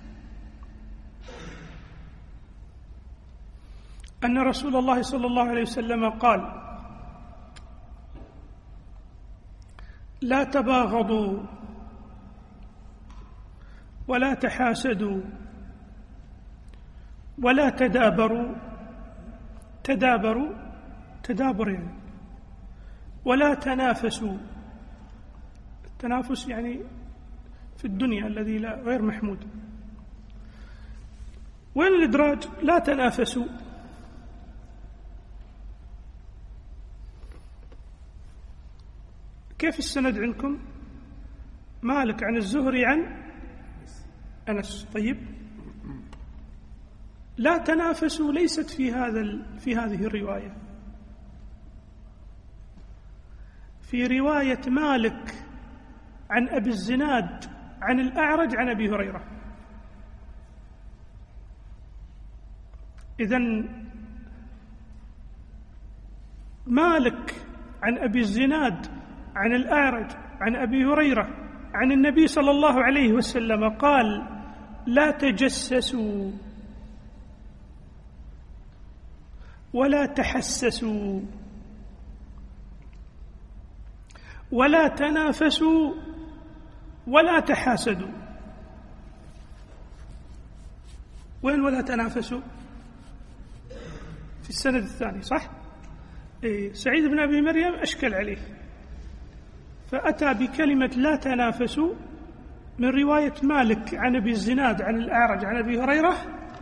Speaker 2: أن رسول الله صلى الله عليه وسلم قال: لا تباغضوا ولا تحاسدوا ولا تدابروا، تدابر يعني، ولا تنافسوا، التنافس يعني في الدنيا الذي لا غير محمود. وين الإدراج؟ لا تنافسوا، كيف السند عندكم؟ مالك عن الزهري عن أنس. طيب، لا تنافسوا ليست في هذه الرواية. في رواية مالك عن أبي الزناد عن الأعرج عن أبي هريرة. إذن مالك عن أبي الزناد عن الأعرج عن أبي هريرة عن النبي صلى الله عليه وسلم قال: لا تجسسوا ولا تحسسوا ولا تنافسوا ولا تحاسدوا. وين ولا تنافسوا؟ في السند الثاني، صح؟ سعيد بن أبي مريم أشكل عليه، فأتى بكلمة لا تنافسوا من رواية مالك عن أبي الزناد عن الأعرج عن أبي هريرة،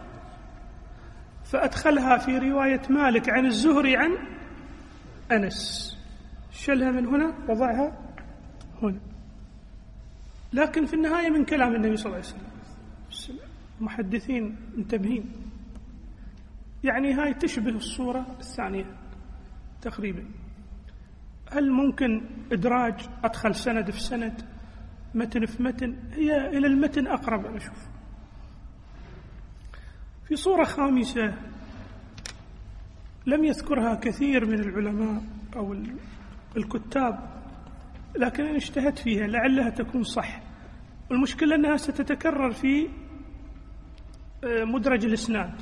Speaker 2: فأدخلها في رواية مالك عن الزهري عن أنس، شلها من هنا وضعها هنا. لكن في النهاية من كلام النبي صلى الله عليه وسلم. محدثين منتبهين، يعني هاي تشبه الصورة الثانية تقريبا. هل ممكن إدراج أدخل سند في سند، متن في متن؟ هي إلى المتن أقرب أنا أشوف. في صورة خامسة لم يذكرها كثير من العلماء أو الكتاب، لكن أنا اجتهدت فيها لعلها تكون صح. والمشكلة أنها ستتكرر في مدرج الإسناد.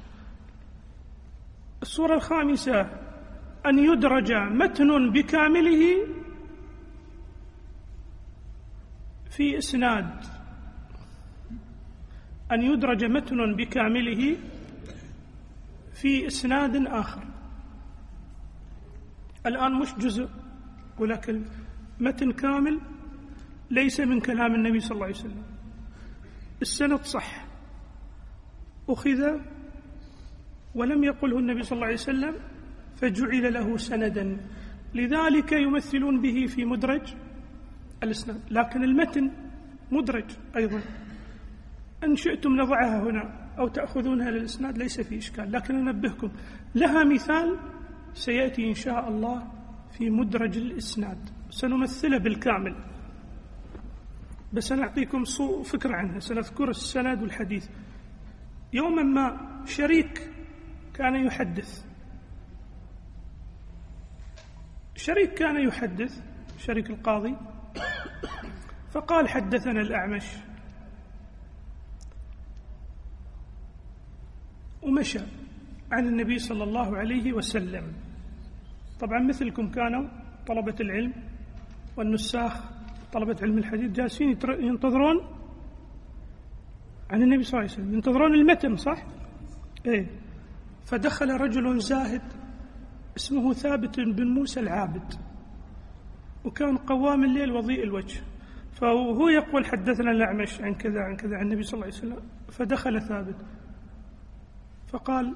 Speaker 2: الصورة الخامسة أن يدرج متن بكامله في إسناد، أن يدرج متن بكامله في إسناد آخر. الآن مش جزء، ولكن متن كامل ليس من كلام النبي صلى الله عليه وسلم، السند صح، أخذ ولم يقله النبي صلى الله عليه وسلم فجعل له سندا، لذلك يمثلون به في مدرج الإسناد. لكن المتن مدرج أيضا، إن شئتم نضعها هنا أو تأخذونها للإسناد ليس في إشكال، لكن أنبهكم لها مثال سيأتي إن شاء الله في مدرج الإسناد، سنمثله بالكامل، بس أنا أعطيكم فكرة عنها. سنذكر السند والحديث. يوما ما شريك كان يحدث، شريك القاضي، فقال حدثنا الأعمش، ومشى عن النبي صلى الله عليه وسلم. طبعا مثلكم كانوا طلبة العلم والنساخ طلبة علم الحديث جالسين ينتظرون عن النبي صلى الله عليه وسلم، ينتظرون المتن، صح؟ إيه. فدخل رجل زاهد اسمه ثابت بن موسى العابد، وكان قوام الليل وضيء الوجه، فهو يقول حدثنا الأعمش عن كذا عن كذا عن النبي صلى الله عليه وسلم. فدخل ثابت فقال: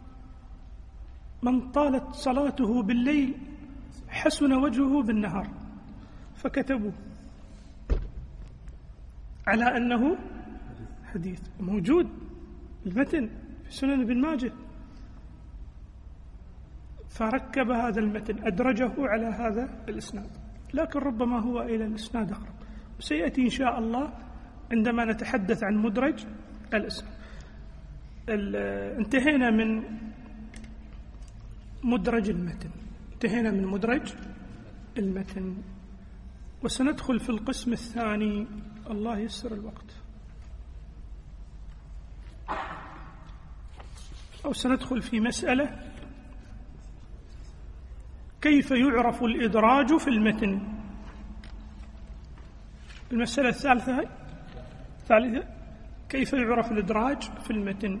Speaker 2: من طالت صلاته بالليل حسن وجهه بالنهار. فكتبوا على أنه حديث موجود المتن في سنن ابن ماجه، فركب هذا المتن أدرجه على هذا الإسناد، لكن ربما هو إلى الإسناد أقرب، سيأتي إن شاء الله عندما نتحدث عن مدرج الإسناد. انتهينا من مدرج المتن، وسندخل في القسم الثاني. الله يسر الوقت، أو سندخل في مسألة كيف يعرف الإدراج في المتن. المسألة الثالثة كيف يعرف الإدراج في المتن.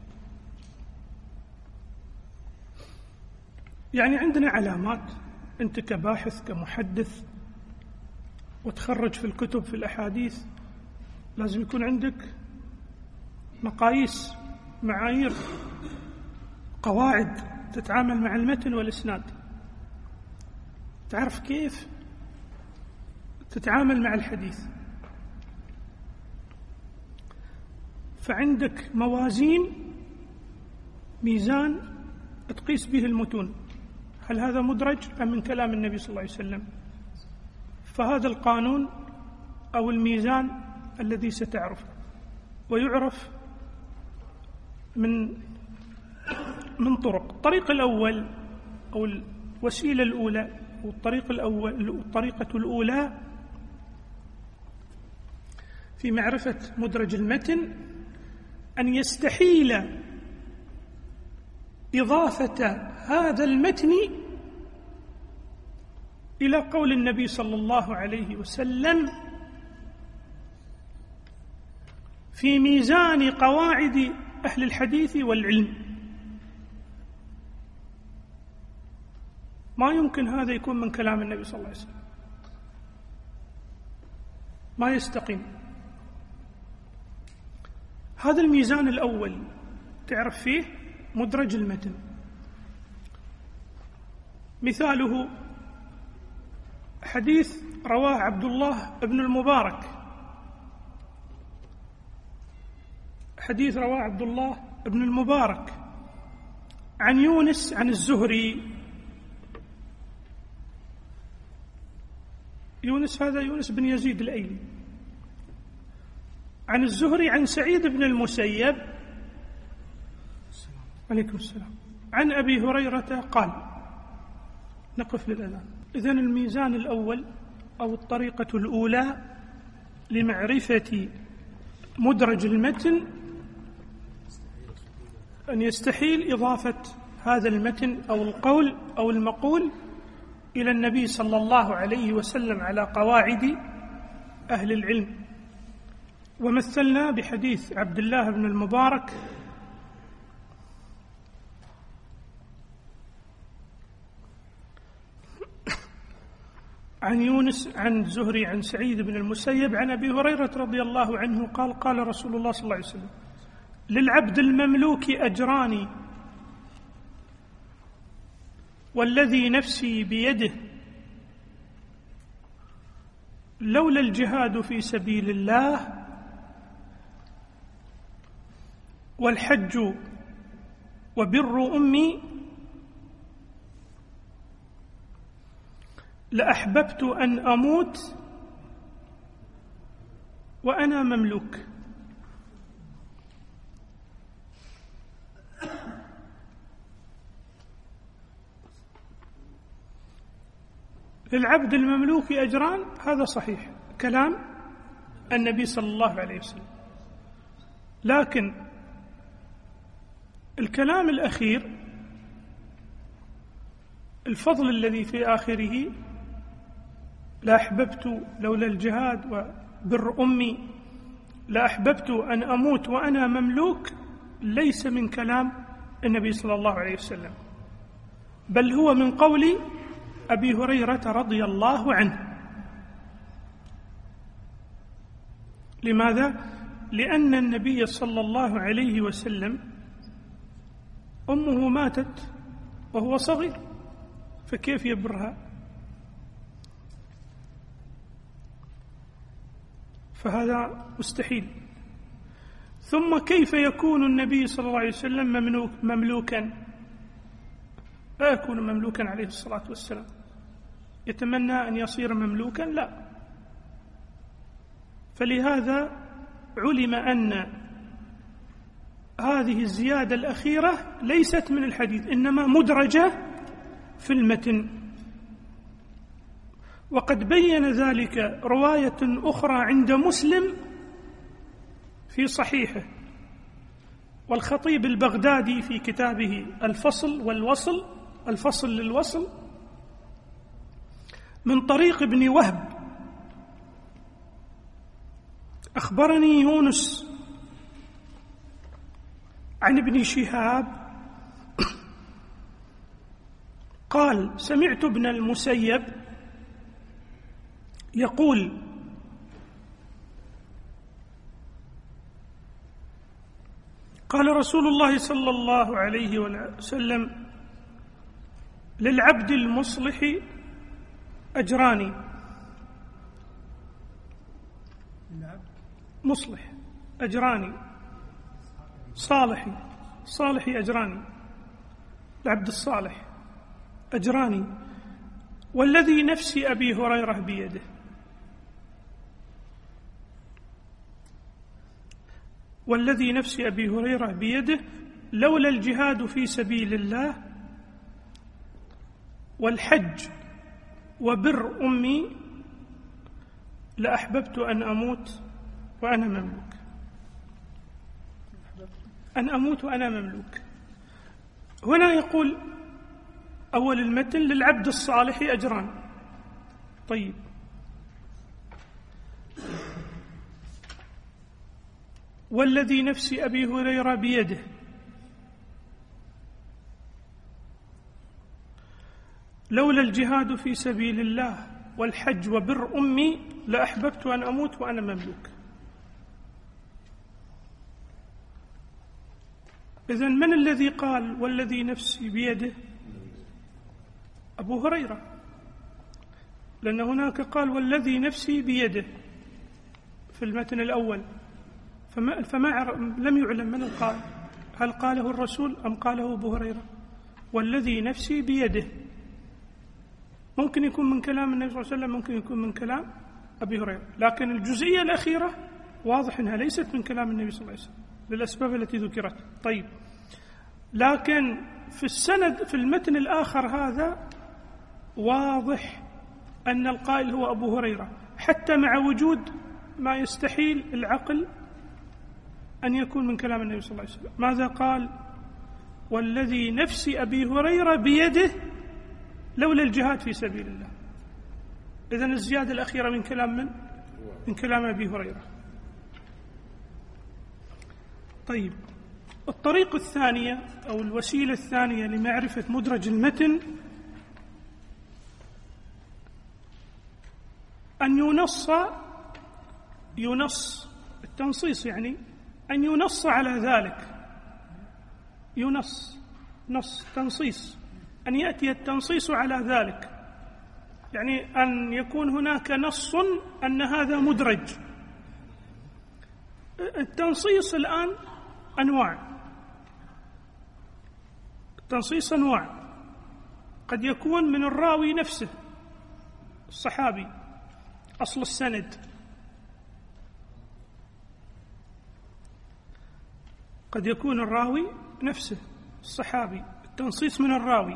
Speaker 2: يعني عندنا علامات، أنت كباحث كمحدث وتخرج في الكتب في الأحاديث لازم يكون عندك مقاييس، معايير، قواعد تتعامل مع المتن والإسناد، تعرف كيف تتعامل مع الحديث. فعندك ميزان تقيس به المتون، هل هذا مدرج أم من كلام النبي صلى الله عليه وسلم؟ فهذا القانون أو الميزان الذي ستعرفه، ويعرف من طرق. الطريق الأول أو الوسيلة الأولى أو الطريقة الأولى في معرفة مدرج المتن أن يستحيل إضافة هذا المتن إلى قول النبي صلى الله عليه وسلم في ميزان قواعد أهل الحديث والعلم. ما يمكن هذا يكون من كلام النبي صلى الله عليه وسلم، ما يستقيم. هذا الميزان الأول تعرف فيه مدرج المتن. مثاله حديث رواه عبد الله بن المبارك، حديث رواه عبد الله بن المبارك عن يونس عن الزهري. يونس هذا يونس بن يزيد الأيلي، عن الزهري عن سعيد بن المسيب عليكم السلام عن أبي هريرة قال. نقف للأذان. إذن الميزان الأول أو الطريقة الأولى لمعرفة مدرج المتن أن يستحيل إضافة هذا المتن أو القول أو المقول إلى النبي صلى الله عليه وسلم على قواعد أهل العلم. ومثلنا بحديث عبد الله بن المبارك عن يونس عن زهري عن سعيد بن المسيب عن أبي هريرة رضي الله عنه قال قال رسول الله صلى الله عليه وسلم: للعبد المملوك أجران والذي نفسي بيده لولا الجهاد في سبيل الله والحج وبر أمي لأحببت أن أموت وأنا مملوك. للعبد المملوك أجران، هذا صحيح كلام النبي صلى الله عليه وسلم، لكن الكلام الأخير الفضل الذي في آخره لأحببت لولا الجهاد وبر أمي لأحببت أن أموت وأنا مملوك ليس من كلام النبي صلى الله عليه وسلم، بل هو من قول أبي هريرة رضي الله عنه. لماذا؟ لأن النبي صلى الله عليه وسلم أمه ماتت وهو صغير، فكيف يبرها؟ فهذا مستحيل. ثم كيف يكون النبي صلى الله عليه وسلم مملوكا؟ لا يكون مملوكا عليه الصلاة والسلام. يتمنى أن يصير مملوكا؟ لا. فلهذا علم أن هذه الزيادة الأخيرة ليست من الحديث، إنما مدرجة في المتن. وقد بين ذلك رواية أخرى عند مسلم في صحيحه، والخطيب البغدادي في كتابه الفصل والوصل، الفصل للوصل، من طريق ابن وهب: أخبرني يونس عن ابن شهاب قال: سمعت ابن المسيب يقول: قال رسول الله صلى الله عليه وسلم: للعبد المصلح أجران. مصلح أجران، صالحي أجران، العبد الصالح أجران، والذي نفس أبي هريرة بيده. والذي نفس أبي هريرة بيده لولا الجهاد في سبيل الله والحج وبر أمي لأحببت أن أموت وأنا مملوك. أن أموت وأنا مملوك. هنا يقول أول المتن: للعبد الصالح أجران. طيب، والذي نفس أبي هريرة بيده، لولا الجهاد في سبيل الله والحج وبر أمي لأحببت أن أموت وأنا مملوك. إذن من الذي قال والذي نفسي بيده؟ أبو هريرة، لأن هناك قال والذي نفسي بيده في المتن الأول، لم يعلم من القائل، هل قاله الرسول أم قاله أبو هريرة؟ والذي نفسي بيده ممكن يكون من كلام النبي صلى الله عليه وسلم، ممكن يكون من كلام أبي هريرة، لكن الجزئية الأخيرة واضح أنها ليست من كلام النبي صلى الله عليه وسلم للأسباب التي ذكرت. طيب، لكن في السند في المتن الآخر هذا واضح أن القائل هو أبو هريرة، حتى مع وجود ما يستحيل العقل أن يكون من كلام النبي صلى الله عليه وسلم. ماذا قال؟ والذي نفس أبي هريرة بيده لولا الجهاد في سبيل الله. إذن الزيادة الأخيرة من كلام من كلام أبي هريرة. طيب، الطريقة الثانية أو الوسيلة الثانية لمعرفة مدرج المتن أن ينص التنصيص، يعني أن ينص على ذلك. تنصيص، أن يأتي التنصيص على ذلك، يعني أن يكون هناك نص أن هذا مدرج. التنصيص الآن أنواع. التنصيص أنواع، قد يكون من الراوي نفسه، الصحابي، أصل السند. قد يكون الراوي نفسه الصحابي، التنصيص من الراوي.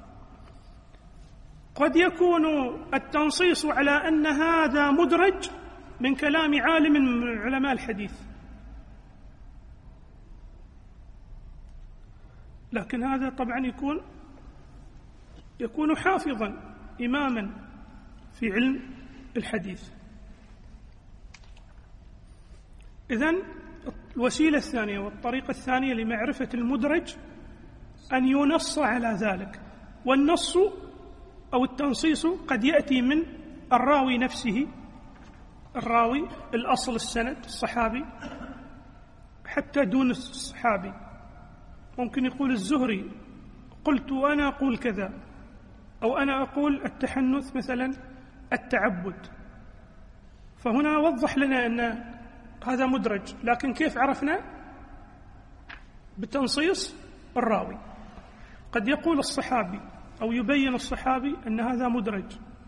Speaker 2: قد يكون التنصيص على أن هذا مدرج من كلام عالم من علماء الحديث، لكن هذا طبعا يكون حافظا إماما في علم الحديث. إذن الوسيلة الثانية والطريقة الثانية لمعرفة المدرج أن ينص على ذلك. والنص أو التنصيص قد يأتي من الراوي نفسه، الراوي الأصل السند الصحابي، حتى دون الصحابي. ممكن يقول الزهري قلت وأنا أقول كذا، أو أنا أقول التحنث مثلا التعبد، فهنا وضح لنا أن هذا مدرج، لكن كيف عرفنا؟ بتنصيص الراوي. قد يقول الصحابي أو يبين الصحابي أن هذا مدرج،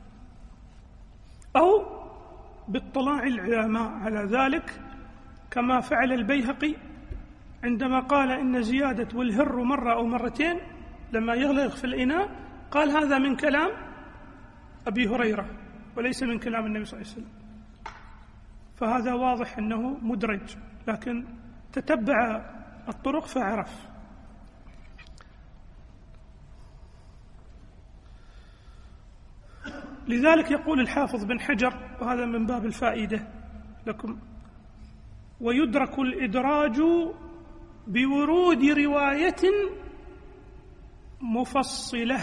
Speaker 2: أو باطلاع العلماء على ذلك، كما فعل البيهقي عندما قال إن زيادة والهر مرة أو مرتين لما يغلق في الإناء قال هذا من كلام أبي هريرة وليس من كلام النبي صلى الله عليه وسلم. فهذا واضح أنه مدرج، لكن تتبع الطرق فعرف. لذلك يقول الحافظ بن حجر، وهذا من باب الفائدة لكم: ويدرك الإدراج بورود رواية مفصلة.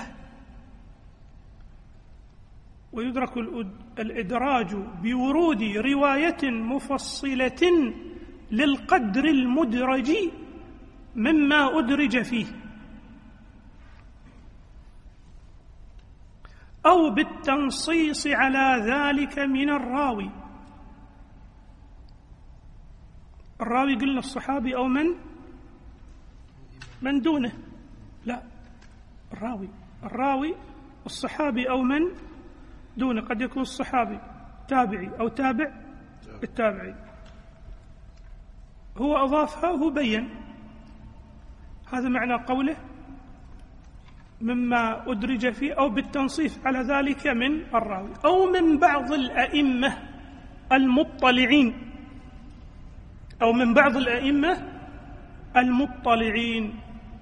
Speaker 2: ويدرك الإدراج بورود رواية مفصلة للقدر المدرج مما أدرج فيه، أو بالتنصيص على ذلك من الراوي. الراوي قلنا الصحابي أو من دونه، لا، الراوي الصحابي أو من دونه. قد يكون الصحابي تابعي أو تابع التابعي، هو أضافها، هو بين. هذا معنى قوله مما أدرج فيه، أو بالتنصيص على ذلك من الراوي، أو من بعض الأئمة المطلعين، أو من بعض الأئمة المطلعين،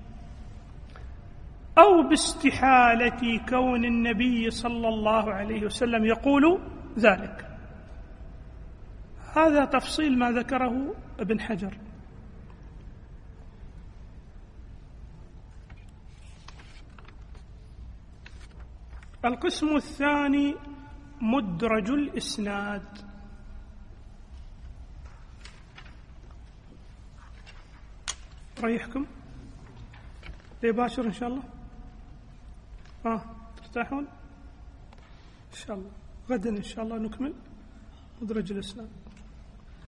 Speaker 2: أو باستحالة كون النبي صلى الله عليه وسلم يقول ذلك. هذا تفصيل ما ذكره ابن حجر. القسم الثاني مدرج الإسناد. ريحكم ليباشر إن شاء الله. ترتاحون إن شاء الله. غدا إن شاء الله نكمل مدرج الإسناد.